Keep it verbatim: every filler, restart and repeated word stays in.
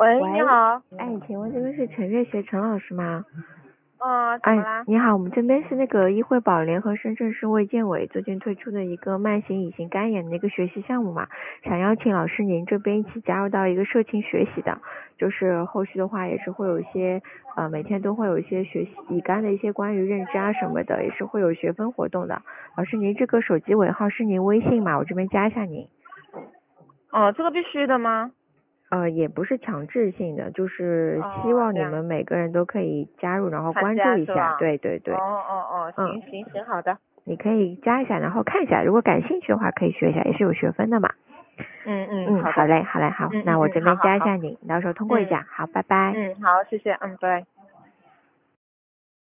喂，你好。 哎，请问这边是陈月学陈老师吗？ 嗯，怎么啦？ 哎，你好，我们这边是那个医惠宝联合深圳市卫健委最近推出的一个慢性乙型肝炎的一个学习项目嘛，想邀请老师您这边一起加入到一个社青学习的，就是后续的话也是会有一些呃每天都会有一些学习乙肝的一些关于认知啊什么的，也是会有学分活动的。老师您这个手机尾号是您微信吗？我这边加一下您。 哦，这个必须的吗？ 呃，也不是强制性的，就是希哦， 望你这样们每个人都可以加入，然后参关注一下。 加是吧？ 对对对。 哦哦哦， 嗯， 行行行，好的。 你可以加一下，然后看一下，如果感兴趣的话可以学一下，也是有学分的嘛。 嗯嗯， 嗯， 好的。 好嘞，好嘞，好， 嗯嗯嗯， 那我这边好好好。 加一下你，你到时候通过一下。 嗯好，拜拜。 嗯，好，谢谢，嗯，拜。